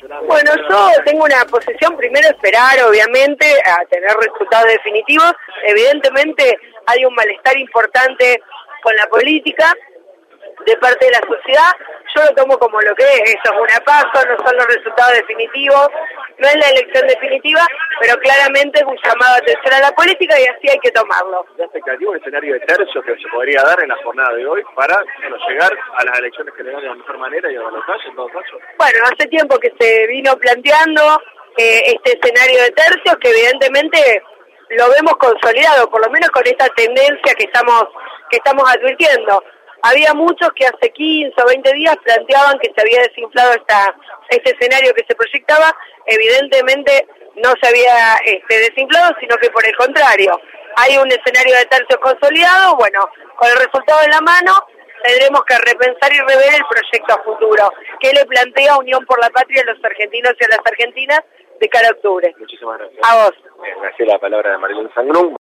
Bueno, yo tengo una posición, primero esperar, obviamente, a tener resultados definitivos. Evidentemente hay un malestar importante con la política de parte de la sociedad. Yo lo tomo como lo que es, eso es una paso, no son los resultados definitivos, no es la elección definitiva, pero claramente es un llamado de atención a la política y así hay que tomarlo. ¿La expectativa, un escenario de tercio que se podría dar en la jornada de hoy para llegar a las elecciones generales de la mejor manera y a balotaje en todo caso? Bueno, hace tiempo que se vino planteando este escenario de tercios que evidentemente lo vemos consolidado, por lo menos con esta tendencia que estamos advirtiendo. Había muchos que hace 15 o 20 días planteaban que se había desinflado este escenario que se proyectaba. Evidentemente no se había desinflado, sino que por el contrario, hay un escenario de tercios consolidado. Bueno, con el resultado en la mano, tendremos que repensar y rever el proyecto a futuro, que le plantea Unión por la Patria a los argentinos y a las argentinas de cara a octubre. Muchísimas gracias. A vos. Gracias, la palabra de Marilyn Sangrún.